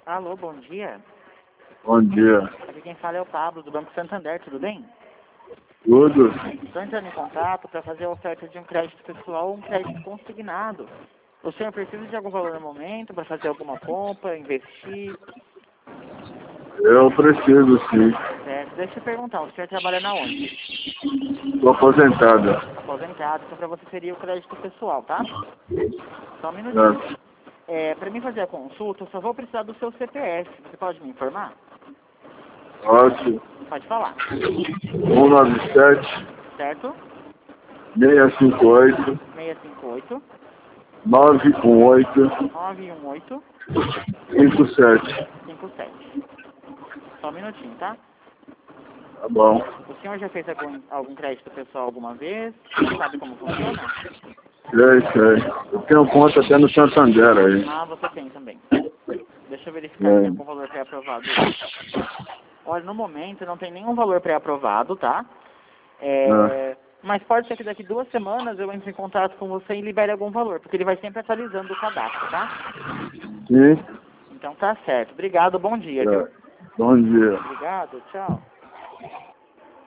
Alô, bom dia. Bom dia. Aqui quem fala é o Pablo, do Banco Santander, tudo bem? Tudo? Estou entrando em contato para fazer a oferta de um crédito pessoal ou um crédito consignado. O senhor precisa de algum valor no momento para fazer alguma compra, investir? Eu preciso, sim. Certo. Deixa eu perguntar, o senhor trabalha na onde? Estou aposentada. Aposentado, então para você seria o crédito pessoal, tá? Só um minutinho. Para mim fazer a consulta, eu só vou precisar do seu CPF. Você pode me informar? Ótimo. Pode falar. 197 Certo? 658 658 918 918 57. 57. Só um minutinho, tá? Tá bom. O senhor já fez algum crédito pessoal alguma vez? Sabe como funciona? Sei. Eu tenho conta até no Santander aí. Ah, você tem também. Deixa eu verificar se tem algum valor pré-aprovado. Olha, no momento não tem nenhum valor pré-aprovado, tá? Mas pode ser que daqui 2 semanas eu entre em contato com você e libere algum valor, porque ele vai sempre atualizando o cadastro, tá? Sim. Então tá certo. Obrigado, bom dia, viu? Bom dia. Obrigado, tchau.